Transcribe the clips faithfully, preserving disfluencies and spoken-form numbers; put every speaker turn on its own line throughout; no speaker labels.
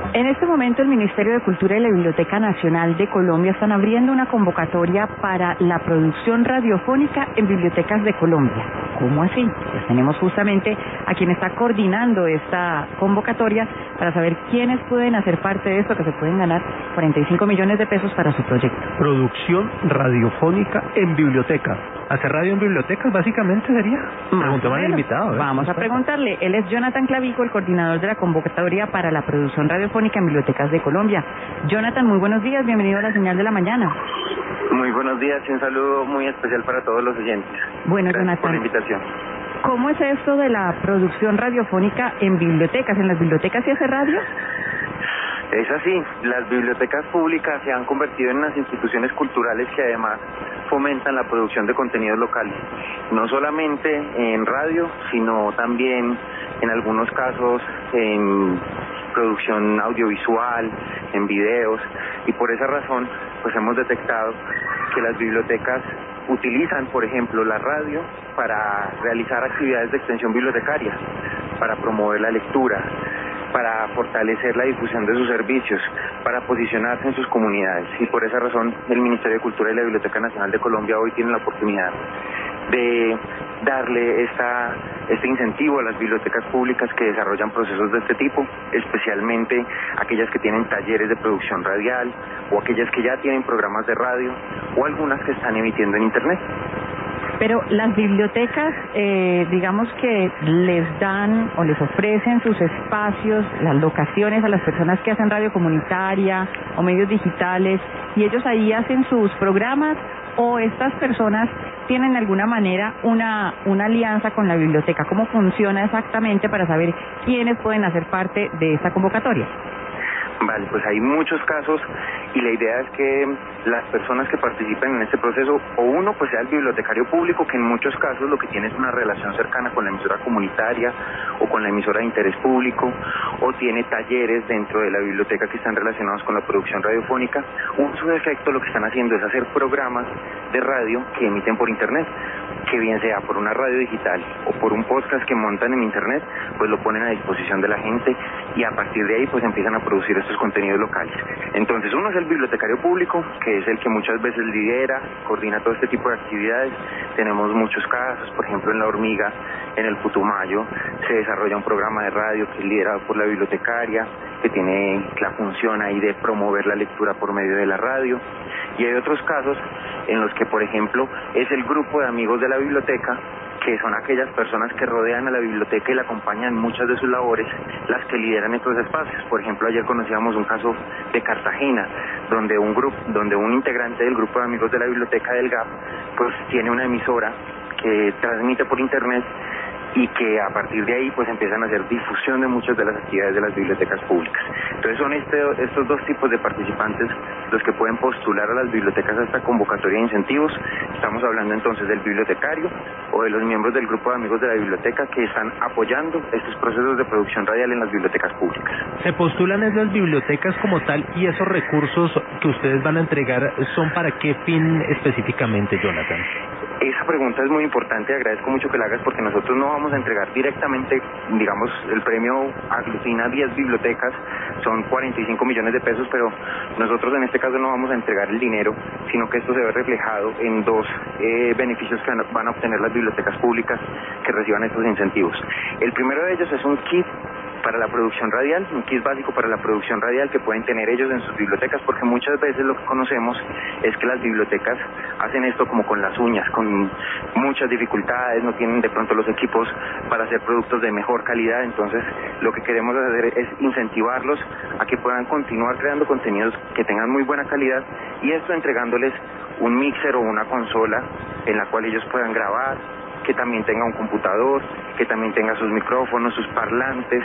En este momento el Ministerio de Cultura y la Biblioteca Nacional de Colombia están abriendo una convocatoria para la producción radiofónica en bibliotecas de Colombia. ¿Cómo así? Pues tenemos justamente a quien está coordinando esta convocatoria para saber quiénes pueden hacer parte de esto, que se pueden ganar cuarenta y cinco millones de pesos para su proyecto.
Producción radiofónica en biblioteca. ¿Hacer radio en bibliotecas básicamente sería? Preguntemos al invitado. ¿eh?
Vamos a preguntarle. Él es Jonathan Clavijo, el coordinador de la convocatoria para la producción radiofónica en bibliotecas de Colombia. Jonathan, muy buenos días, bienvenido a la Señal de la Mañana.
Muy buenos días y un saludo muy especial para todos los oyentes.
Bueno,
Gracias
Jonathan,
por la invitación.
¿Cómo es esto de la producción radiofónica en bibliotecas? ¿En las bibliotecas se hace radio?
Es así, las bibliotecas públicas se han convertido en unas instituciones culturales que además fomentan la producción de contenidos locales, no solamente en radio, sino también en algunos casos en producción audiovisual, en videos, y por esa razón pues hemos detectado que las bibliotecas utilizan, por ejemplo, la radio para realizar actividades de extensión bibliotecaria, para promover la lectura, para fortalecer la difusión de sus servicios, para posicionarse en sus comunidades. Y por esa razón el Ministerio de Cultura y la Biblioteca Nacional de Colombia hoy tiene la oportunidad de darle esta, este incentivo a las bibliotecas públicas que desarrollan procesos de este tipo, especialmente aquellas que tienen talleres de producción radial o aquellas que ya tienen programas de radio o algunas que están emitiendo en Internet.
Pero las bibliotecas, eh, digamos que les dan o les ofrecen sus espacios, las locaciones a las personas que hacen radio comunitaria o medios digitales, y ellos ahí hacen sus programas, o estas personas tienen de alguna manera una, una alianza con la biblioteca. ¿Cómo funciona exactamente para saber quiénes pueden hacer parte de esta convocatoria?
Vale, pues hay muchos casos y la idea es que las personas que participen en este proceso, o uno pues sea el bibliotecario público, que en muchos casos lo que tiene es una relación cercana con la emisora comunitaria o con la emisora de interés público, o tiene talleres dentro de la biblioteca que están relacionados con la producción radiofónica, o en su defecto lo que están haciendo es hacer programas de radio que emiten por internet, que bien sea por una radio digital o por un podcast que montan en internet, pues lo ponen a disposición de la gente y a partir de ahí pues empiezan a producir estos contenidos locales. Entonces uno es el bibliotecario público, que es el que muchas veces lidera, coordina todo este tipo de actividades. Tenemos muchos casos, por ejemplo en La Hormiga, en el Putumayo, se desarrolla un programa de radio que es liderado por la bibliotecaria, que tiene la función ahí de promover la lectura por medio de la radio. Y hay otros casos en los que, por ejemplo, es el grupo de amigos de la biblioteca, que son aquellas personas que rodean a la biblioteca y la acompañan en muchas de sus labores, las que lideran estos espacios. Por ejemplo, ayer conocíamos un caso de Cartagena, donde un grupo, donde un integrante del grupo de amigos de la biblioteca del G A P, pues tiene una emisora que transmite por internet y que a partir de ahí pues empiezan a hacer difusión de muchas de las actividades de las bibliotecas públicas. Entonces son este, estos dos tipos de participantes los que pueden postular a las bibliotecas a esta convocatoria de incentivos. Estamos hablando entonces del bibliotecario o de los miembros del grupo de amigos de la biblioteca que están apoyando estos procesos de producción radial en las bibliotecas públicas.
¿Se postulan esas bibliotecas como tal y esos recursos que ustedes van a entregar son para qué fin específicamente, Jonathan?
Esa pregunta es muy importante, agradezco mucho que la hagas porque nosotros no vamos a entregar directamente, digamos, el premio aglutina diez bibliotecas, son cuarenta y cinco millones de pesos, pero nosotros en este caso no vamos a entregar el dinero, sino que esto se ve reflejado en dos eh, beneficios que van a obtener las bibliotecas públicas que reciban estos incentivos. El primero de ellos es un kit para la producción radial, un kit básico para la producción radial que pueden tener ellos en sus bibliotecas, porque muchas veces lo que conocemos es que las bibliotecas hacen esto como con las uñas, con muchas dificultades, no tienen de pronto los equipos para hacer productos de mejor calidad. Entonces lo que queremos hacer es incentivarlos a que puedan continuar creando contenidos que tengan muy buena calidad, y esto entregándoles un mixer o una consola en la cual ellos puedan grabar, que también tenga un computador, que también tenga sus micrófonos, sus parlantes,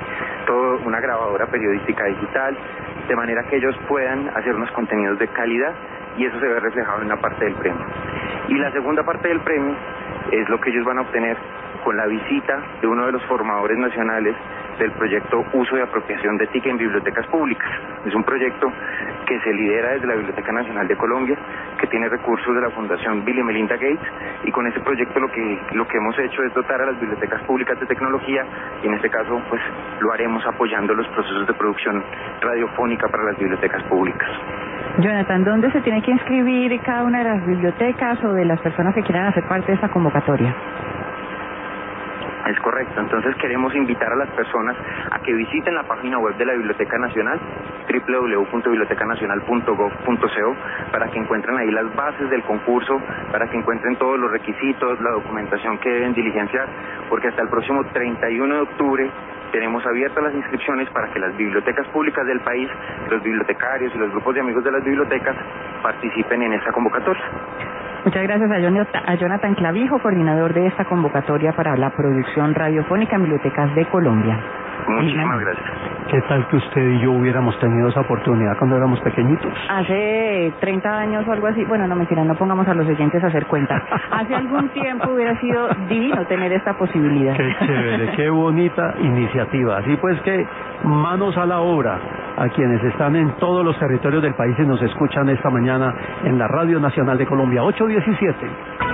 todo, una grabadora periodística digital, de manera que ellos puedan hacer unos contenidos de calidad, y eso se ve reflejado en una parte del premio. Y la segunda parte del premio es lo que ellos van a obtener con la visita de uno de los formadores nacionales del proyecto Uso y Apropiación de TIC en Bibliotecas Públicas. Es un proyecto que se lidera desde la Biblioteca Nacional de Colombia, que tiene recursos de la Fundación Bill y Melinda Gates, y con ese proyecto lo que lo que hemos hecho es dotar a las bibliotecas públicas de tecnología, y en este caso pues lo haremos apoyando los procesos de producción radiofónica para las bibliotecas públicas.
Jonathan, ¿dónde se tiene que inscribir cada una de las bibliotecas o de las personas que quieran hacer parte de esta convocatoria?
Es correcto, entonces queremos invitar a las personas a que visiten la página web de la Biblioteca Nacional, doble u doble u doble u punto biblioteca nacional punto gov punto co, para que encuentren ahí las bases del concurso, para que encuentren todos los requisitos, la documentación que deben diligenciar, porque hasta el próximo treinta y uno de octubre tenemos abiertas las inscripciones para que las bibliotecas públicas del país, los bibliotecarios y los grupos de amigos de las bibliotecas participen en esta convocatoria.
Muchas gracias a Jonathan, a Jonathan Clavijo, coordinador de esta convocatoria para la producción radiofónica en bibliotecas de Colombia.
Muchísimas gracias.
¿Qué tal que usted y yo hubiéramos tenido esa oportunidad cuando éramos pequeñitos?
Hace treinta años o algo así, bueno, no mentira, no pongamos a los oyentes a hacer cuentas. Hace algún tiempo hubiera sido divino tener esta posibilidad.
Qué chévere, qué bonita iniciativa. Así pues que manos a la obra a quienes están en todos los territorios del país y nos escuchan esta mañana en la Radio Nacional de Colombia, ocho diecisiete.